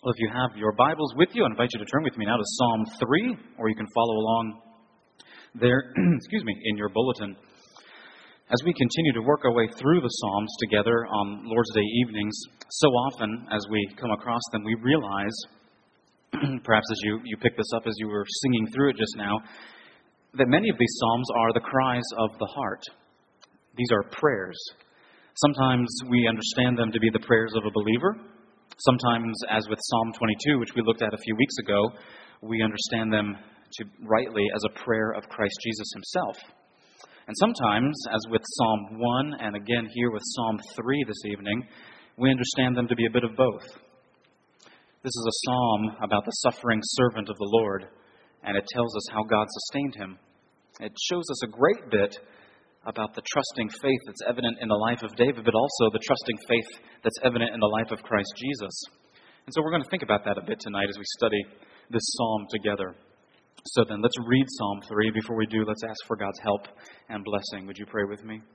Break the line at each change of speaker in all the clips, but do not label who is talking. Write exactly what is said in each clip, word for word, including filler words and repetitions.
Well, if you have your Bibles with you, I invite you to turn with me now to Psalm three, or you can follow along there, excuse me, in your bulletin. As we continue to work our way through the Psalms together on Lord's Day evenings, so often as we come across them, we realize, perhaps as you, you picked this up as you were singing through it just now, that many of these Psalms are the cries of the heart. These are prayers. Sometimes we understand them to be the prayers of a believer. Sometimes, as with Psalm twenty-two, which we looked at a few weeks ago, we understand them to rightly as a prayer of Christ Jesus himself. And sometimes, as with Psalm one, and again here with Psalm three this evening, we understand them to be a bit of both. This is a psalm about the suffering servant of the Lord, and it tells us how God sustained him. It shows us a great bit about the trusting faith that's evident in the life of David, but also the trusting faith that's evident in the life of Christ Jesus. And so we're going to think about that a bit tonight as we study this psalm together. So then, let's read Psalm three. Before we do, let's ask for God's help and blessing. Would you pray with me?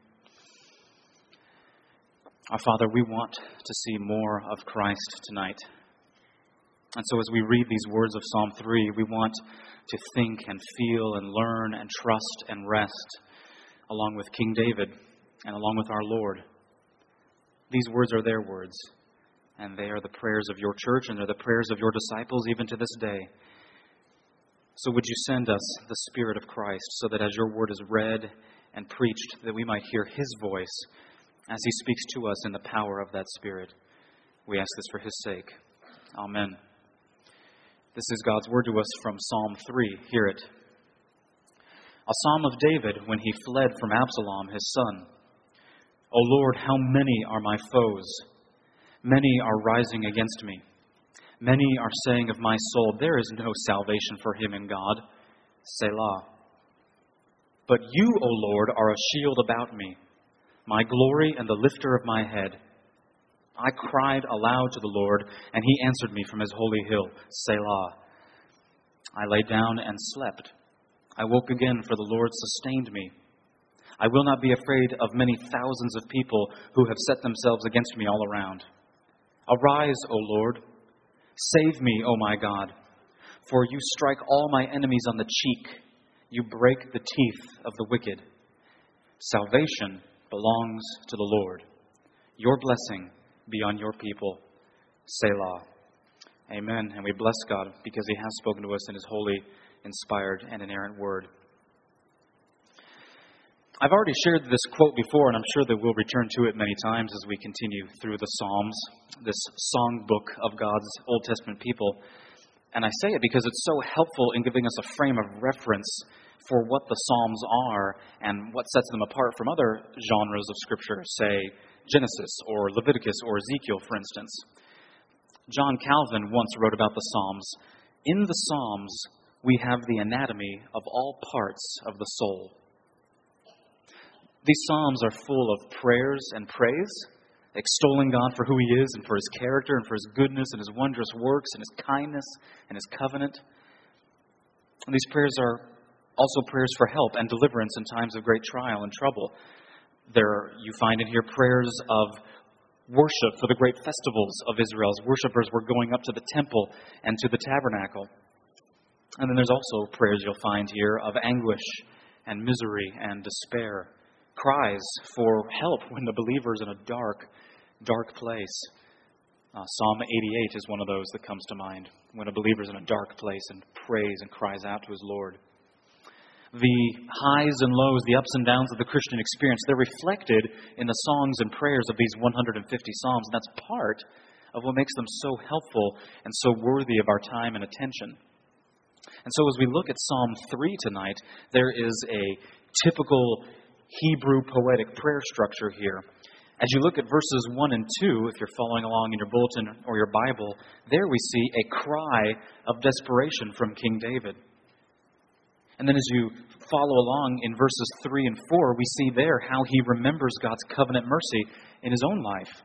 Our Father, we want to see more of Christ tonight. And so as we read these words of Psalm three, we want to think and feel and learn and trust and rest along with King David and along with our Lord. These words are their words, and they are the prayers of your church, and they're the prayers of your disciples even to this day. So would you send us the Spirit of Christ so that as your word is read and preached, that we might hear his voice as he speaks to us in the power of that Spirit. We ask this for his sake. Amen. This is God's word to us from Psalm three. Hear it. A psalm of David when he fled from Absalom, his son. O Lord, how many are my foes? Many are rising against me. Many are saying of my soul, there is no salvation for him in God. Selah. But you, O Lord, are a shield about me, my glory and the lifter of my head. I cried aloud to the Lord, and he answered me from his holy hill. Selah. I lay down and slept. I woke again, for the Lord sustained me. I will not be afraid of many thousands of people who have set themselves against me all around. Arise, O Lord. Save me, O my God. For you strike all my enemies on the cheek. You break the teeth of the wicked. Salvation belongs to the Lord. Your blessing be on your people. Selah. Amen. And we bless God because he has spoken to us in his holy, inspired, and inerrant word. I've already shared this quote before, and I'm sure that we'll return to it many times as we continue through the Psalms, this songbook of God's Old Testament people. And I say it because it's so helpful in giving us a frame of reference for what the Psalms are and what sets them apart from other genres of Scripture, say Genesis or Leviticus or Ezekiel, for instance. John Calvin once wrote about the Psalms, in the Psalms, we have the anatomy of all parts of the soul. These Psalms are full of prayers and praise, extolling God for who he is and for his character and for his goodness and his wondrous works and his kindness and his covenant. And these prayers are also prayers for help and deliverance in times of great trial and trouble. There you find in here prayers of worship for the great festivals of Israel as worshipers were going up to the temple and to the tabernacle. And then there's also prayers you'll find here of anguish and misery and despair. Cries for help when the believer is in a dark, dark place. Uh, Psalm eighty-eight is one of those that comes to mind. When a believer is in a dark place and prays and cries out to his Lord. The highs and lows, the ups and downs of the Christian experience, they're reflected in the songs and prayers of these one hundred fifty Psalms. And that's part of what makes them so helpful and so worthy of our time and attention. And so as we look at Psalm three tonight, there is a typical Hebrew poetic prayer structure here. As you look at verses one and two, if you're following along in your bulletin or your Bible, there we see a cry of desperation from King David. And then as you follow along in verses three and four, we see there how he remembers God's covenant mercy in his own life.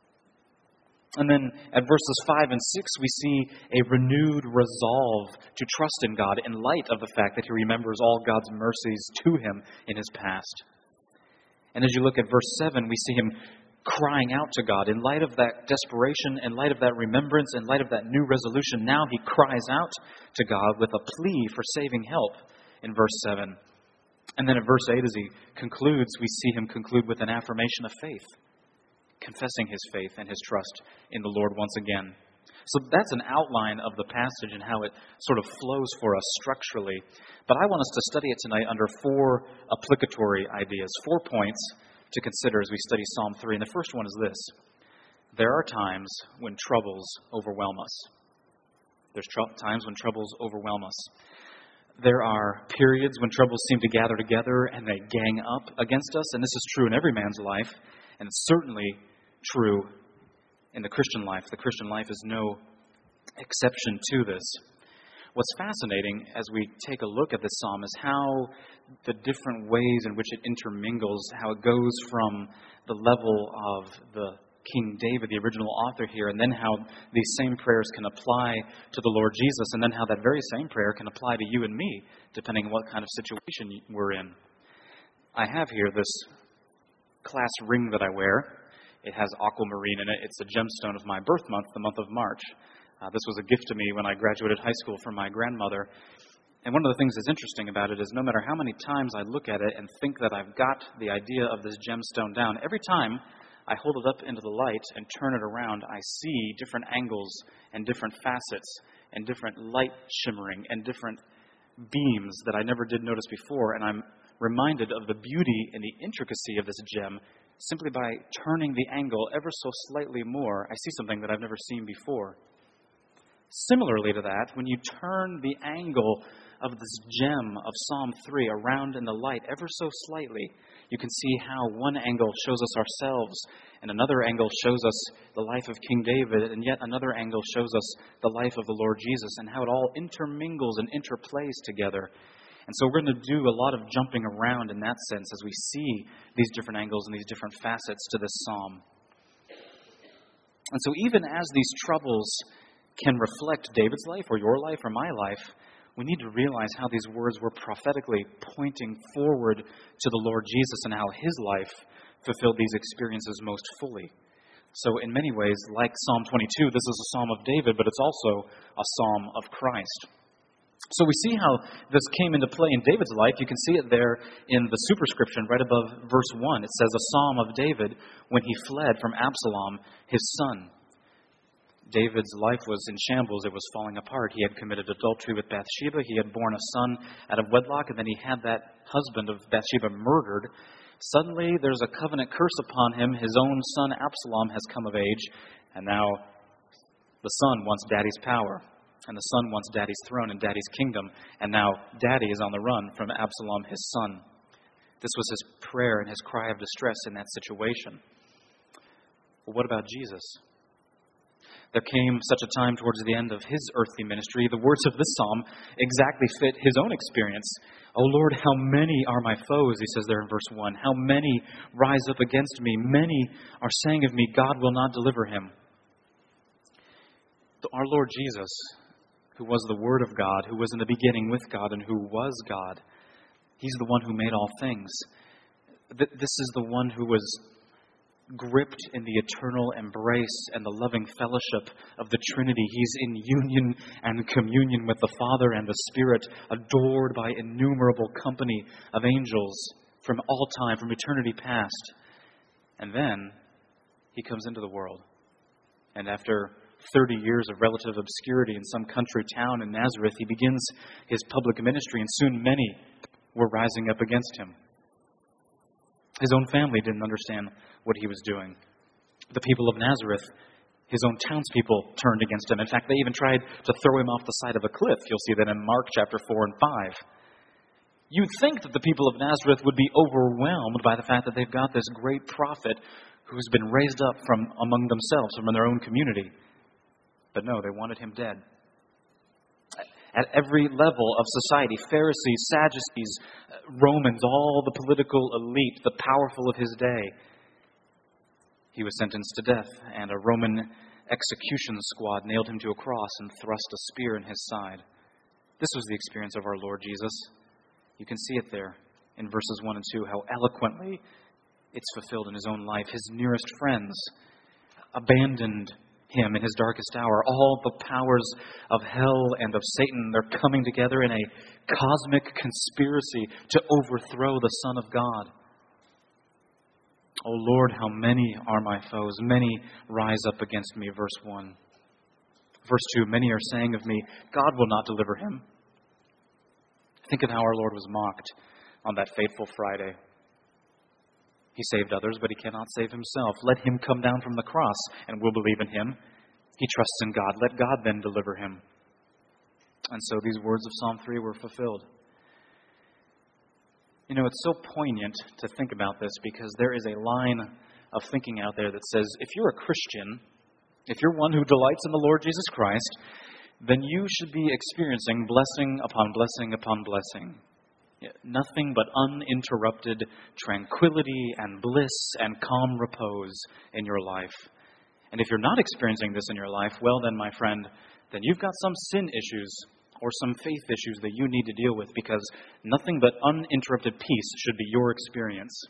And then at verses five and six, we see a renewed resolve to trust in God in light of the fact that he remembers all God's mercies to him in his past. And as you look at verse seven, we see him crying out to God. In light of that desperation, in light of that remembrance, in light of that new resolution, now he cries out to God with a plea for saving help in verse seven. And then at verse eight, as he concludes, we see him conclude with an affirmation of faith, confessing his faith and his trust in the Lord once again. So that's an outline of the passage and how it sort of flows for us structurally. But I want us to study it tonight under four applicatory ideas, four points to consider as we study Psalm three. And the first one is this: there are times when troubles overwhelm us. There's tr- times when troubles overwhelm us. There are periods when troubles seem to gather together and they gang up against us. And this is true in every man's life, and it's certainly true in the Christian life. The Christian life is no exception to this. What's fascinating as we take a look at this psalm is how the different ways in which it intermingles, how it goes from the level of the King David, the original author here, and then how these same prayers can apply to the Lord Jesus, and then how that very same prayer can apply to you and me, depending on what kind of situation we're in. I have here this class ring that I wear. It has aquamarine in it. It's a gemstone of my birth month, the month of March. Uh, this was a gift to me when I graduated high school from my grandmother. And one of the things that's interesting about it is no matter how many times I look at it and think that I've got the idea of this gemstone down, every time I hold it up into the light and turn it around, I see different angles and different facets and different light shimmering and different beams that I never did notice before. And I'm reminded of the beauty and the intricacy of this gem. Simply by turning the angle ever so slightly more, I see something that I've never seen before. Similarly to that, when you turn the angle of this gem of Psalm three around in the light ever so slightly, you can see how one angle shows us ourselves, and another angle shows us the life of King David, and yet another angle shows us the life of the Lord Jesus, and how it all intermingles and interplays together. And so we're going to do a lot of jumping around in that sense as we see these different angles and these different facets to this psalm. And so even as these troubles can reflect David's life or your life or my life, we need to realize how these words were prophetically pointing forward to the Lord Jesus and how his life fulfilled these experiences most fully. So in many ways, like Psalm twenty-two, this is a psalm of David, but it's also a psalm of Christ. So we see how this came into play in David's life. You can see it there in the superscription right above verse one. It says, a psalm of David when he fled from Absalom, his son. David's life was in shambles. It was falling apart. He had committed adultery with Bathsheba. He had borne a son out of wedlock, and then he had that husband of Bathsheba murdered. Suddenly, there's a covenant curse upon him. His own son Absalom has come of age, and now the son wants daddy's power. And the son wants daddy's throne and daddy's kingdom. And now daddy is on the run from Absalom, his son. This was his prayer and his cry of distress in that situation. Well, what about Jesus? There came such a time towards the end of his earthly ministry. The words of this psalm exactly fit his own experience. O Lord, how many are my foes, he says there in verse one. How many rise up against me? Many are saying of me, God will not deliver him. Our Lord Jesus, who was the Word of God, who was in the beginning with God, and who was God. He's the one who made all things. This is the one who was gripped in the eternal embrace and the loving fellowship of the Trinity. He's in union and communion with the Father and the Spirit, adored by innumerable company of angels from all time, from eternity past. And then he comes into the world. And after thirty years of relative obscurity in some country town in Nazareth, he begins his public ministry, and soon many were rising up against him. His own family didn't understand what he was doing. The people of Nazareth, his own townspeople, turned against him. In fact, they even tried to throw him off the side of a cliff. You'll see that in Mark chapter four and five. You'd think that the people of Nazareth would be overwhelmed by the fact that they've got this great prophet who's been raised up from among themselves, from their own community. But no, they wanted him dead. At every level of society, Pharisees, Sadducees, Romans, all the political elite, the powerful of his day, he was sentenced to death, and a Roman execution squad nailed him to a cross and thrust a spear in his side. This was the experience of our Lord Jesus. You can see it there in verses one and two, how eloquently It's fulfilled in his own life. His nearest friends abandoned him in his darkest hour. All the powers of hell and of Satan, they're coming together in a cosmic conspiracy to overthrow the Son of God. O Lord, how many are my foes? Many rise up against me. Verse one. Verse two, many are saying of me, God will not deliver him. Think of how our Lord was mocked on that fateful Friday. He saved others, but he cannot save himself. Let him come down from the cross, and we'll believe in him. He trusts in God. Let God then deliver him. And so these words of Psalm three were fulfilled. You know, it's so poignant to think about this because there is a line of thinking out there that says, if you're a Christian, if you're one who delights in the Lord Jesus Christ, then you should be experiencing blessing upon blessing upon blessing. Nothing but uninterrupted tranquility and bliss and calm repose in your life. And if you're not experiencing this in your life, well then, my friend, then you've got some sin issues or some faith issues that you need to deal with, because nothing but uninterrupted peace should be your experience.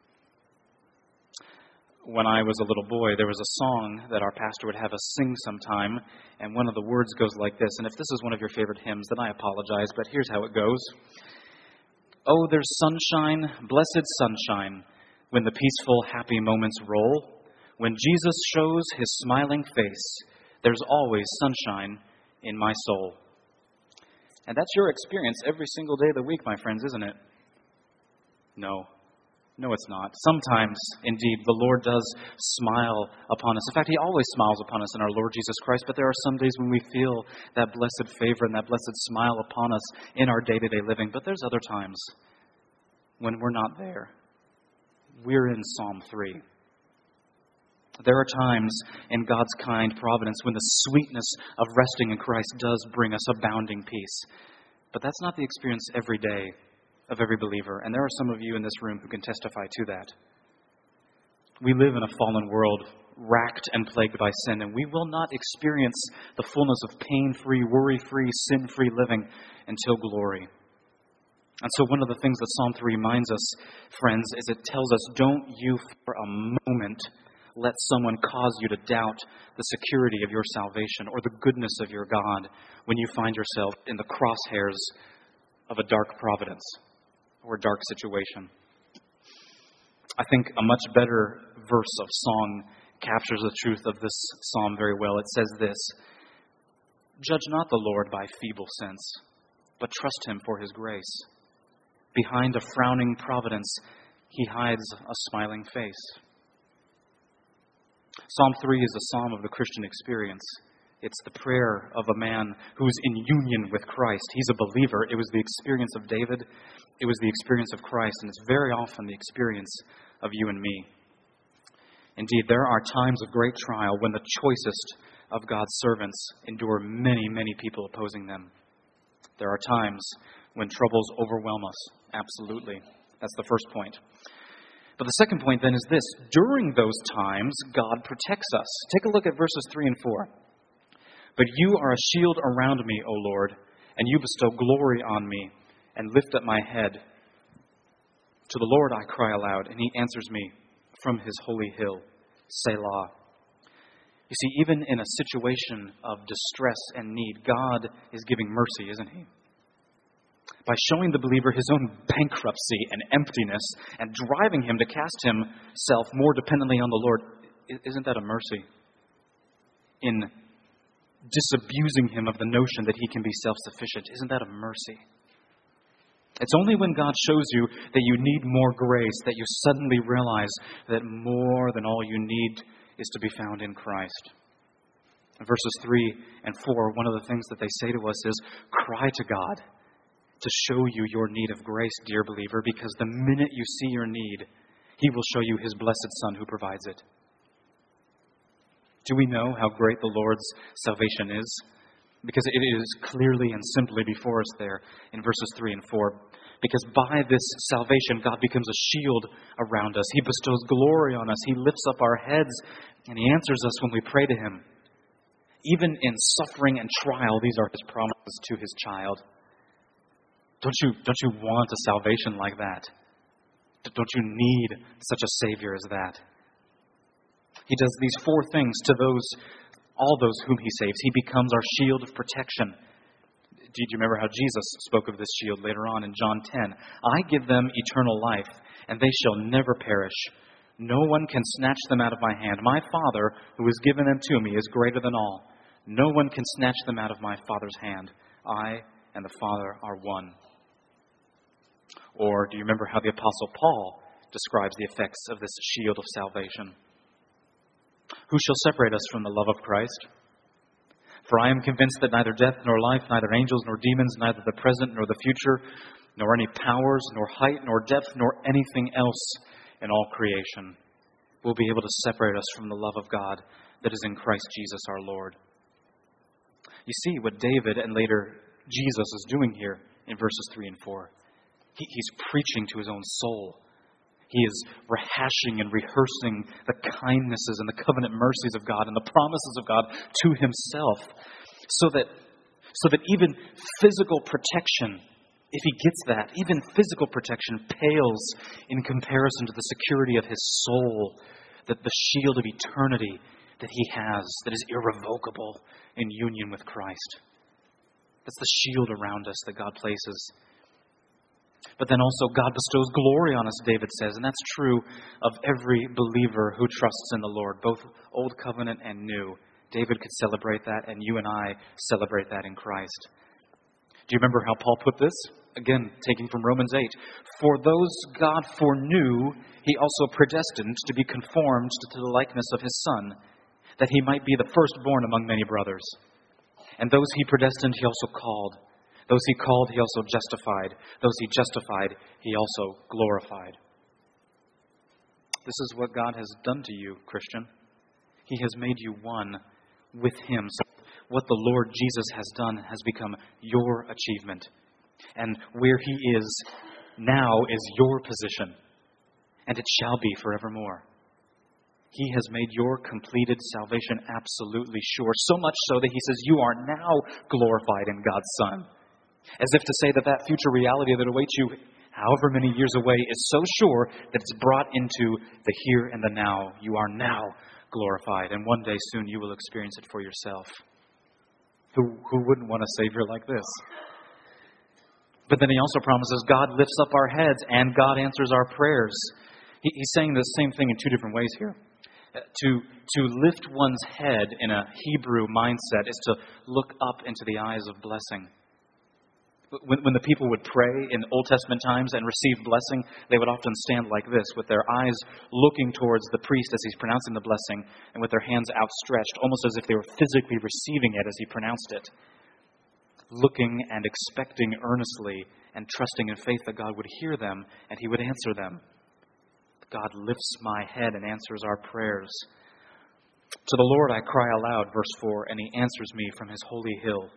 When I was a little boy, there was a song that our pastor would have us sing sometime, and one of the words goes like this. And if this is one of your favorite hymns, then I apologize, but here's how it goes. Oh, there's sunshine, blessed sunshine, when the peaceful, happy moments roll. When Jesus shows his smiling face, there's always sunshine in my soul. And that's your experience every single day of the week, my friends, isn't it? No. No, it's not. Sometimes, indeed, the Lord does smile upon us. In fact, he always smiles upon us in our Lord Jesus Christ, but there are some days when we feel that blessed favor and that blessed smile upon us in our day-to-day living. But there's other times when we're not there. We're in Psalm three. There are times in God's kind providence when the sweetness of resting in Christ does bring us abounding peace. But that's not the experience every day of every believer. And there are some of you in this room who can testify to that. We live in a fallen world, racked and plagued by sin, and we will not experience the fullness of pain-free, worry-free, sin-free living until glory. And so one of the things that Psalm three reminds us, friends, is it tells us, don't you for a moment let someone cause you to doubt the security of your salvation or the goodness of your God when you find yourself in the crosshairs of a dark providence or a dark situation. I think a much better verse of song captures the truth of this psalm very well. It says this, judge not the Lord by feeble sense, but trust him for his grace. Behind a frowning providence, he hides a smiling face. Psalm three is a psalm of the Christian experience. It's the prayer of a man who's in union with Christ. He's a believer. It was the experience of David. It was the experience of Christ. And it's very often the experience of you and me. Indeed, there are times of great trial when the choicest of God's servants endure many, many people opposing them. There are times when troubles overwhelm us. Absolutely. That's the first point. But the second point then is this. During those times, God protects us. Take a look at verses three and four. But you are a shield around me, O Lord, and you bestow glory on me and lift up my head. To the Lord I cry aloud, and he answers me from his holy hill, Selah. You see, even in a situation of distress and need, God is giving mercy, isn't he? By showing the believer his own bankruptcy and emptiness and driving him to cast himself more dependently on the Lord. Isn't that a mercy? In disabusing him of the notion that he can be self-sufficient. Isn't that a mercy? It's only when God shows you that you need more grace that you suddenly realize that more than all you need is to be found in Christ. In verses three and four, one of the things that they say to us is, cry to God to show you your need of grace, dear believer, because the minute you see your need, he will show you his blessed Son who provides it. Do we know how great the Lord's salvation is? Because it is clearly and simply before us there in verses three and four. Because by this salvation, God becomes a shield around us. He bestows glory on us. He lifts up our heads, and he answers us when we pray to him. Even in suffering and trial, these are his promises to his child. Don't you, don't you want a salvation like that? Don't you need such a Savior as that? He does these four things to those, all those whom He saves. He becomes our shield of protection. Do you remember how Jesus spoke of this shield later on in John ten? I give them eternal life, and they shall never perish. No one can snatch them out of my hand. My Father, who has given them to me, is greater than all. No one can snatch them out of my Father's hand. I and the Father are one. Or do you remember how the Apostle Paul describes the effects of this shield of salvation? Who shall separate us from the love of Christ? For I am convinced that neither death nor life, neither angels nor demons, neither the present nor the future, nor any powers, nor height, nor depth, nor anything else in all creation will be able to separate us from the love of God that is in Christ Jesus our Lord. You see what David and later Jesus is doing here in verses three and four. He, he's preaching to his own soul. He is rehashing and rehearsing the kindnesses and the covenant mercies of God and the promises of God to himself, so that, so that even physical protection, if he gets that, even physical protection pales in comparison to the security of his soul, that the shield of eternity that he has, that is irrevocable in union with Christ. That's the shield around us that God places. But then also God bestows glory on us, David says, and that's true of every believer who trusts in the Lord, both Old Covenant and New. David could celebrate that, and you and I celebrate that in Christ. Do you remember how Paul put this? Again, taking from Romans eight. For those God foreknew, he also predestined to be conformed to the likeness of his Son, that he might be the firstborn among many brothers. And those he predestined, he also called. Those he called, he also justified. Those he justified, he also glorified. This is what God has done to you, Christian. He has made you one with him. So what the Lord Jesus has done has become your achievement. And where he is now is your position. And it shall be forevermore. He has made your completed salvation absolutely sure. So much so that he says you are now glorified in God's Son. As if to say that that future reality that awaits you however many years away is so sure that it's brought into the here and the now. You are now glorified, and one day soon you will experience it for yourself. Who, who wouldn't want a Savior like this? But then he also promises God lifts up our heads and God answers our prayers. He, he's saying the same thing in two different ways here. To, to lift one's head in a Hebrew mindset is to look up into the eyes of blessing. When, when the people would pray in Old Testament times and receive blessing, they would often stand like this, with their eyes looking towards the priest as he's pronouncing the blessing, and with their hands outstretched, almost as if they were physically receiving it as he pronounced it. Looking and expecting earnestly and trusting in faith that God would hear them and he would answer them. God lifts my head and answers our prayers. To the Lord I cry aloud, verse four, and he answers me from his holy hill.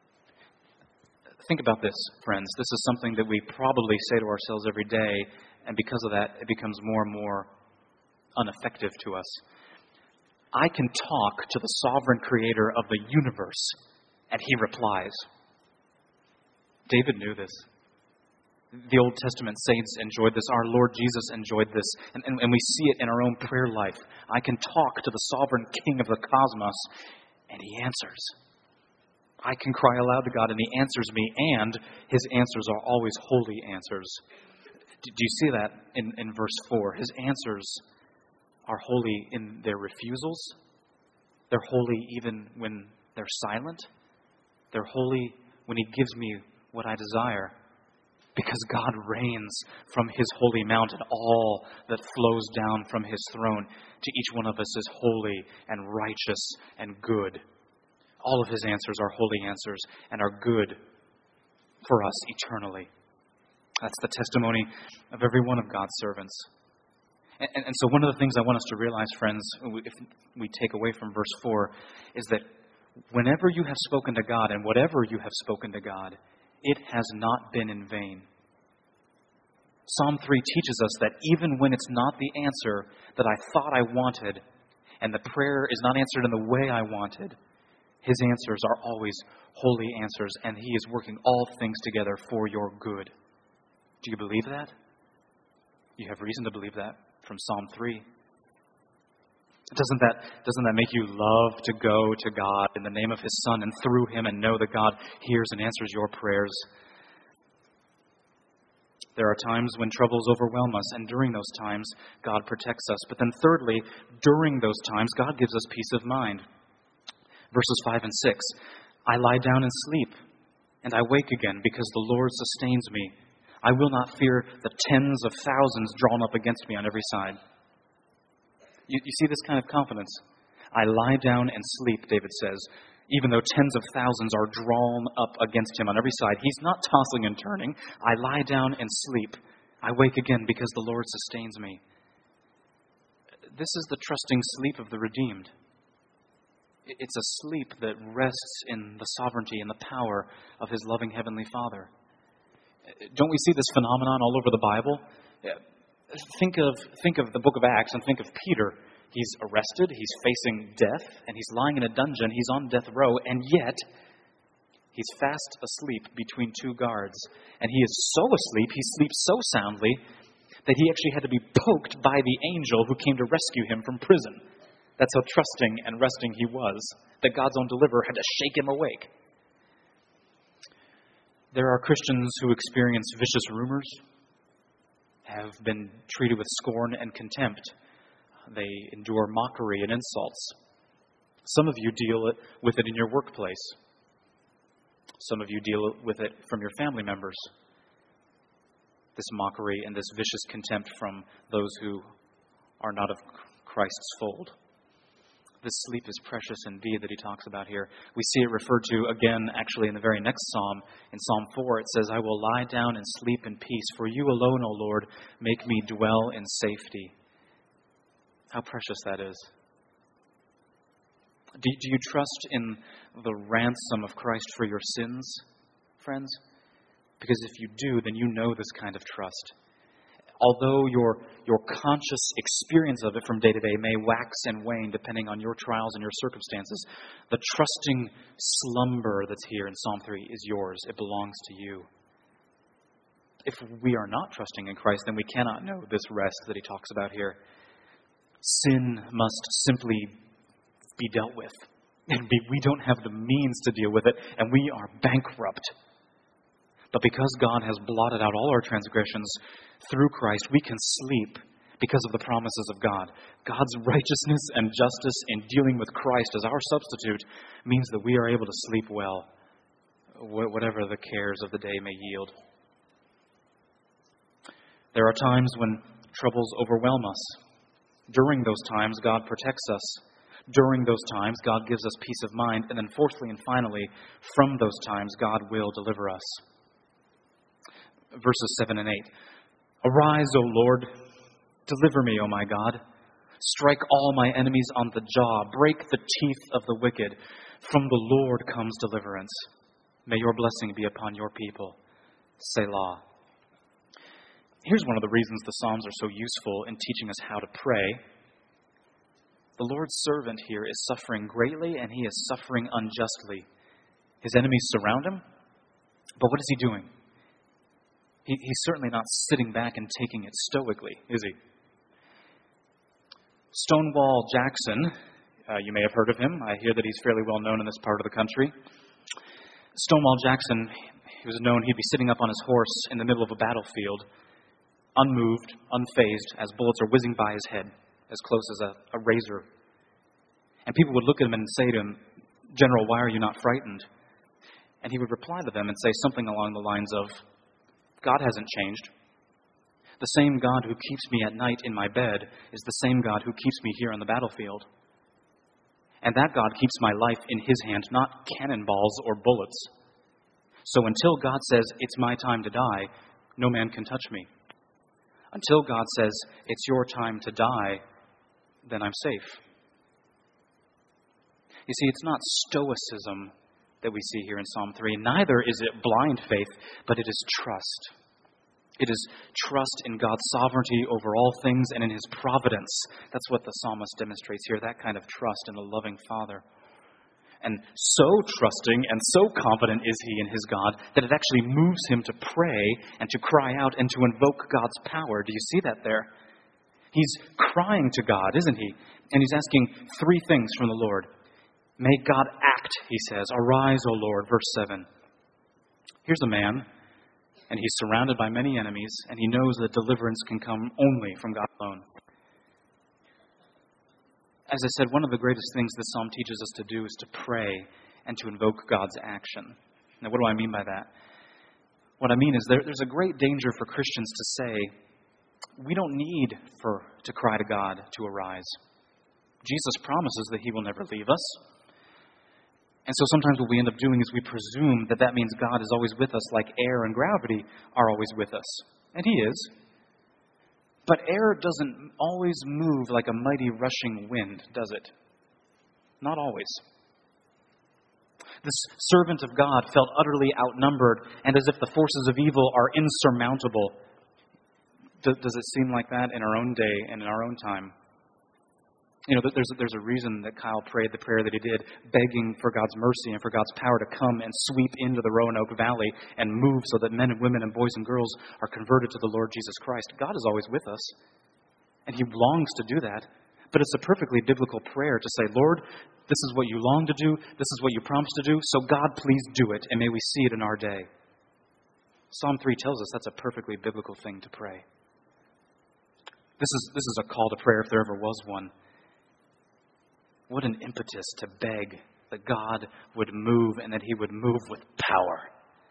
Think about this, friends. This is something that we probably say to ourselves every day, and because of that, it becomes more and more ineffective to us. I can talk to the sovereign creator of the universe, and he replies. David knew this. The Old Testament saints enjoyed this. Our Lord Jesus enjoyed this, and, and, and we see it in our own prayer life. I can talk to the sovereign King of the cosmos, and he answers. I can cry aloud to God and he answers me, and his answers are always holy answers. Do you see that in, in verse four? His answers are holy in their refusals. They're holy even when they're silent. They're holy when he gives me what I desire. Because God reigns from his holy mountain. All that flows down from his throne to each one of us is holy and righteous and good. All of his answers are holy answers and are good for us eternally. That's the testimony of every one of God's servants. And, and, and so one of the things I want us to realize, friends, if we take away from verse four, is that whenever you have spoken to God and whatever you have spoken to God, it has not been in vain. Psalm three teaches us that even when it's not the answer that I thought I wanted, and the prayer is not answered in the way I wanted, his answers are always holy answers, and he is working all things together for your good. Do you believe that? You have reason to believe that from Psalm three. Doesn't that, doesn't that make you love to go to God in the name of His Son and through Him and know that God hears and answers your prayers? There are times when troubles overwhelm us, and during those times, God protects us. But then thirdly, during those times, God gives us peace of mind. Verses five and six, I lie down and sleep, and I wake again because the Lord sustains me. I will not fear the tens of thousands drawn up against me on every side. You, you see this kind of confidence? I lie down and sleep, David says, even though tens of thousands are drawn up against him on every side. He's not tossing and turning. I lie down and sleep. I wake again because the Lord sustains me. This is the trusting sleep of the redeemed. It's a sleep that rests in the sovereignty and the power of His loving Heavenly Father. Don't we see this phenomenon all over the Bible? Think of, think of the book of Acts and think of Peter. He's arrested, he's facing death, and he's lying in a dungeon, he's on death row, and yet he's fast asleep between two guards. And he is so asleep, he sleeps so soundly, that he actually had to be poked by the angel who came to rescue him from prison. That's how trusting and resting he was, that God's own deliverer had to shake him awake. There are Christians who experience vicious rumors, have been treated with scorn and contempt. They endure mockery and insults. Some of you deal with it in your workplace. Some of you deal with it from your family members. This mockery and this vicious contempt from those who are not of Christ's fold. This sleep is precious indeed that he talks about here. We see it referred to again actually in the very next psalm. In Psalm four it says, I will lie down and sleep in peace, for you alone, O Lord, make me dwell in safety. How precious that is. Do, do you trust in the ransom of Christ for your sins, friends? Because if you do, then you know this kind of trust. Although your, your conscious experience of it from day to day may wax and wane depending on your trials and your circumstances, the trusting slumber that's here in Psalm three is yours. It belongs to you. If we are not trusting in Christ, then we cannot know this rest that he talks about here. Sin must simply be dealt with. And we don't have the means to deal with it, and we are bankrupt. But because God has blotted out all our transgressions through Christ, we can sleep because of the promises of God. God's righteousness and justice in dealing with Christ as our substitute means that we are able to sleep well, whatever the cares of the day may yield. There are times when troubles overwhelm us. During those times, God protects us. During those times, God gives us peace of mind. And then fourthly and finally, from those times, God will deliver us. Verses seven and eight. Arise, O Lord, deliver me, O my God. Strike all my enemies on the jaw. Break the teeth of the wicked. From the Lord comes deliverance. May your blessing be upon your people. Selah. Here's one of the reasons the Psalms are so useful in teaching us how to pray. The Lord's servant here is suffering greatly, and he is suffering unjustly. His enemies surround him, but what is he doing? He, he's certainly not sitting back and taking it stoically, is he? Stonewall Jackson, uh, you may have heard of him. I hear that he's fairly well known in this part of the country. Stonewall Jackson, he was known he'd be sitting up on his horse in the middle of a battlefield, unmoved, unfazed, as bullets are whizzing by his head, as close as a, a razor. And people would look at him and say to him, General, why are you not frightened? And he would reply to them and say something along the lines of, God hasn't changed. The same God who keeps me at night in my bed is the same God who keeps me here on the battlefield. And that God keeps my life in his hand, not cannonballs or bullets. So until God says, it's my time to die, no man can touch me. Until God says, it's your time to die, then I'm safe. You see, it's not stoicism that we see here in Psalm three. Neither is it blind faith, but it is trust. It is trust in God's sovereignty over all things and in his providence. That's what the psalmist demonstrates here, that kind of trust in a loving Father. And so trusting and so confident is he in his God that it actually moves him to pray and to cry out and to invoke God's power. Do you see that there? He's crying to God, isn't he? And he's asking three things from the Lord. May God act, he says. Arise, O Lord. Verse seven. Here's a man, and he's surrounded by many enemies, and he knows that deliverance can come only from God alone. As I said, one of the greatest things this psalm teaches us to do is to pray and to invoke God's action. Now, what do I mean by that? What I mean is there, there's a great danger for Christians to say, we don't need for to cry to God to arise. Jesus promises that he will never leave us. And so sometimes what we end up doing is we presume that that means God is always with us, like air and gravity are always with us. And he is. But air doesn't always move like a mighty rushing wind, does it? Not always. This servant of God felt utterly outnumbered and as if the forces of evil are insurmountable. Does it seem like that in our own day and in our own time? You know, there's, there's a reason that Kyle prayed the prayer that he did, begging for God's mercy and for God's power to come and sweep into the Roanoke Valley and move so that men and women and boys and girls are converted to the Lord Jesus Christ. God is always with us, and he longs to do that. But it's a perfectly biblical prayer to say, Lord, this is what you long to do, this is what you promised to do, so God, please do it, and may we see it in our day. Psalm three tells us that's a perfectly biblical thing to pray. This is, this is a call to prayer if there ever was one. What an impetus to beg that God would move and that he would move with power.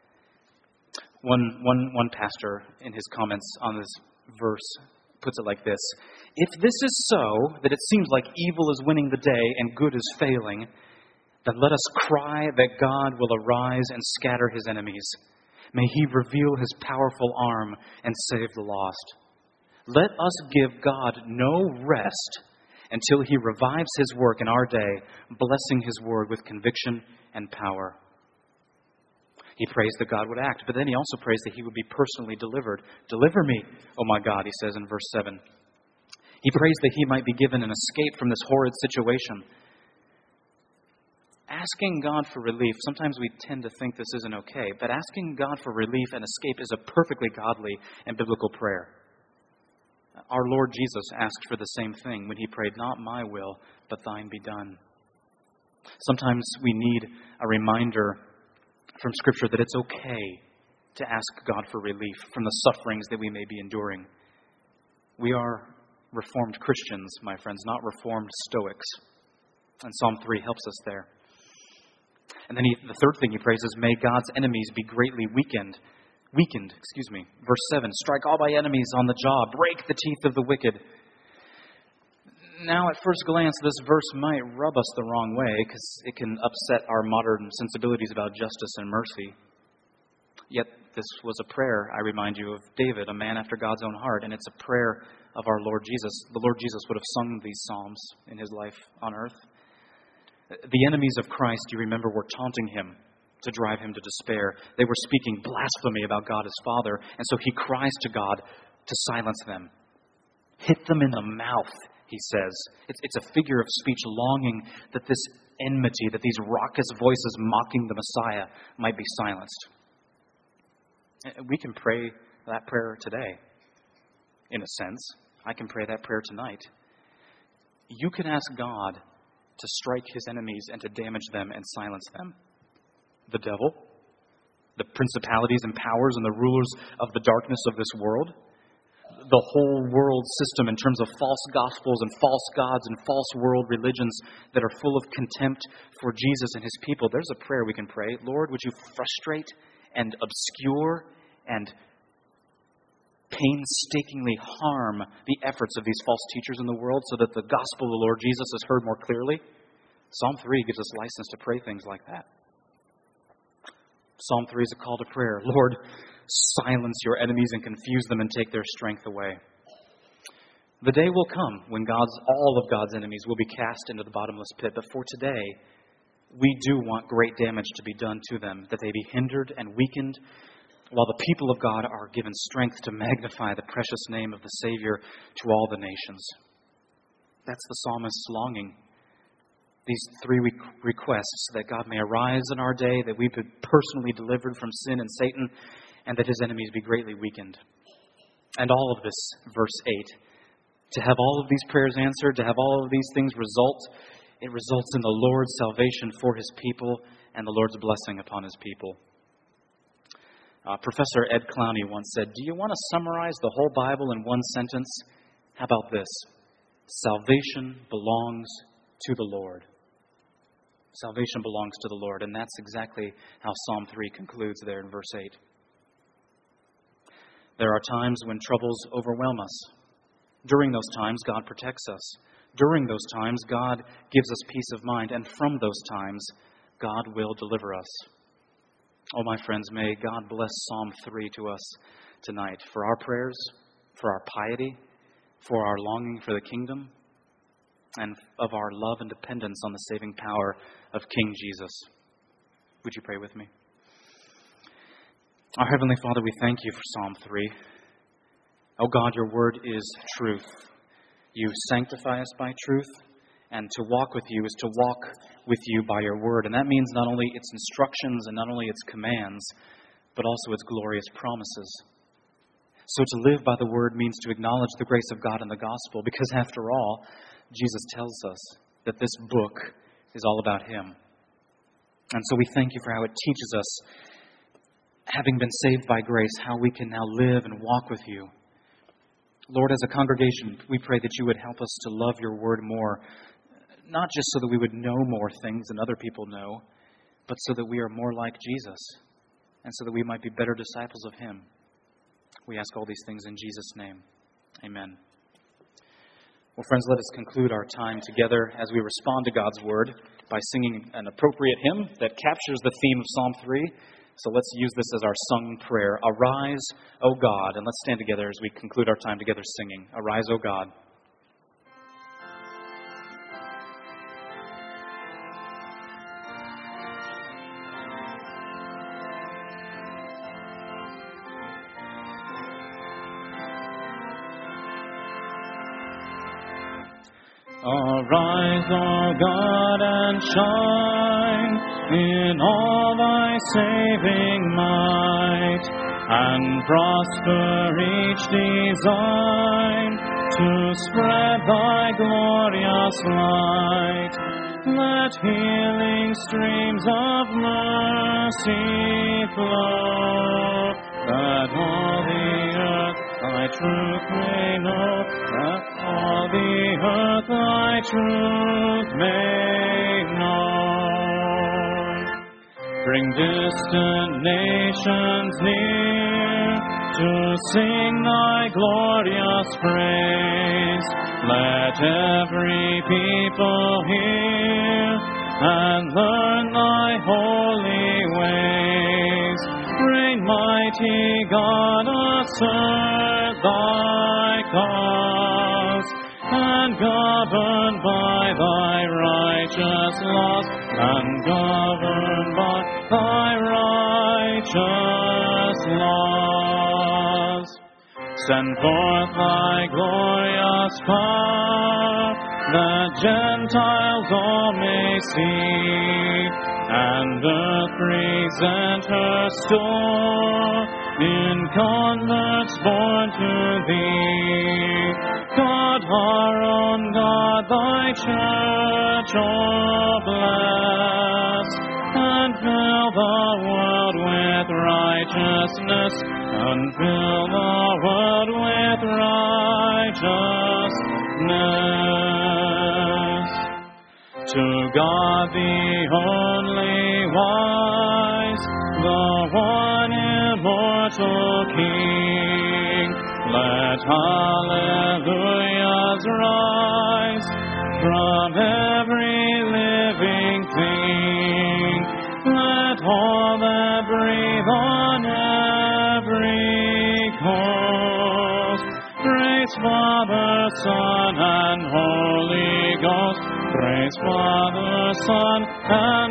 One, one, one pastor in his comments on this verse puts it like this. If this is so, that it seems like evil is winning the day and good is failing, then let us cry that God will arise and scatter his enemies. May he reveal his powerful arm and save the lost. Let us give God no rest until he revives his work in our day, blessing his word with conviction and power. He prays that God would act, but then he also prays that he would be personally delivered. Deliver me, oh my God, he says in verse seven. He prays that he might be given an escape from this horrid situation. Asking God for relief, sometimes we tend to think this isn't okay, but asking God for relief and escape is a perfectly godly and biblical prayer. Our Lord Jesus asked for the same thing when he prayed, not my will, but thine be done. Sometimes we need a reminder from Scripture that it's okay to ask God for relief from the sufferings that we may be enduring. We are Reformed Christians, my friends, not Reformed Stoics. And Psalm three helps us there. And then he, the third thing he prays is, may God's enemies be greatly weakened. Weakened, excuse me. Verse seven, strike all my enemies on the jaw, break the teeth of the wicked. Now, at first glance, this verse might rub us the wrong way because it can upset our modern sensibilities about justice and mercy. Yet, this was a prayer, I remind you, of David, a man after God's own heart, and it's a prayer of our Lord Jesus. The Lord Jesus would have sung these psalms in his life on earth. The enemies of Christ, you remember, were taunting him to drive him to despair. They were speaking blasphemy about God as Father, and so he cries to God to silence them. Hit them in the mouth, he says. It's, it's a figure of speech longing that this enmity, that these raucous voices mocking the Messiah might be silenced. We can pray that prayer today, in a sense. I can pray that prayer tonight. You can ask God to strike his enemies and to damage them and silence them. The devil, the principalities and powers and the rulers of the darkness of this world, the whole world system in terms of false gospels and false gods and false world religions that are full of contempt for Jesus and his people. There's a prayer we can pray. Lord, would you frustrate and obscure and painstakingly harm the efforts of these false teachers in the world so that the gospel of the Lord Jesus is heard more clearly? Psalm three gives us license to pray things like that. Psalm three is a call to prayer. Lord, silence your enemies and confuse them and take their strength away. The day will come when God's all of God's enemies will be cast into the bottomless pit. But for today, we do want great damage to be done to them, that they be hindered and weakened, while the people of God are given strength to magnify the precious name of the Savior to all the nations. That's the psalmist's longing. these three requests, that God may arise in our day, that we be personally delivered from sin and Satan, and that his enemies be greatly weakened. And all of this, verse eight, to have all of these prayers answered, to have all of these things result, it results in the Lord's salvation for his people and the Lord's blessing upon his people. Uh, Professor Ed Clowney once said, "Do you want to summarize the whole Bible in one sentence? How about this? Salvation belongs to the Lord." Salvation belongs to the Lord, and that's exactly how Psalm three concludes there in verse eight. There are times when troubles overwhelm us. During those times, God protects us. During those times, God gives us peace of mind, and from those times, God will deliver us. Oh, my friends, may God bless Psalm three to us tonight for our prayers, for our piety, for our longing for the kingdom, and of our love and dependence on the saving power of King Jesus. Would you pray with me? Our Heavenly Father, we thank you for Psalm three. Oh God, your word is truth. You sanctify us by truth, and to walk with you is to walk with you by your word. And that means not only its instructions and not only its commands, but also its glorious promises. So to live by the word means to acknowledge the grace of God in the gospel, because after all, Jesus tells us that this book is all about him. And so we thank you for how it teaches us, having been saved by grace, how we can now live and walk with you. Lord, as a congregation, we pray that you would help us to love your word more, not just so that we would know more things than other people know, but so that we are more like Jesus, and so that we might be better disciples of him. We ask all these things in Jesus' name. Amen. Well, friends, let us conclude our time together as we respond to God's word by singing an appropriate hymn that captures the theme of Psalm three. So let's use this as our sung prayer. Arise, O God. And let's stand together as we conclude our time together singing. Arise, O God.
Arise, O God, and shine in all thy saving might, and prosper each design to spread thy glorious light. Let healing streams of mercy flow, that all the earth thy truth may know, that all the earth thy truth may know. Bring distant nations near to sing thy glorious praise. Let every people hear and learn thy holy ways. Reign, mighty God, assert thy cause, and govern by thy righteous laws, and govern by thy righteous laws. Send forth thy glorious power, that Gentiles all may see, and earth present her store in converts born to thee. God, our own God, thy church oh bless, and fill the world with righteousness, and fill the world with righteousness. To God the only wise, the one immortal King, let hallelujahs rise from every living thing. Let all that breathe on every coast praise Father, Son, and Holy Ghost. Praise Father, Son, and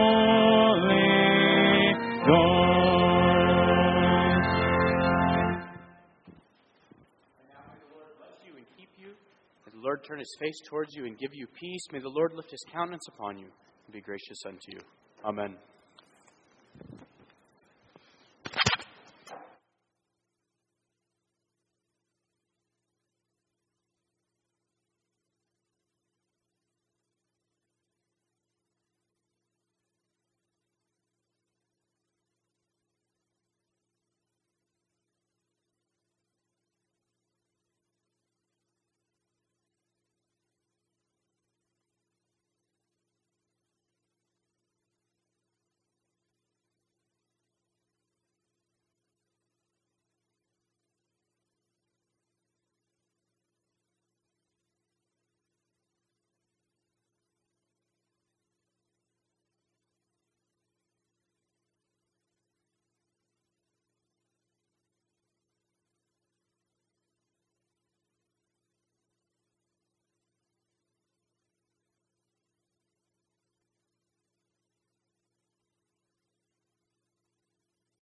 Holy Ghost.
And now may the Lord bless you and keep you. May the Lord
Lord turn his face towards you and give you peace. May the Lord lift his countenance upon you and be gracious unto you. Amen.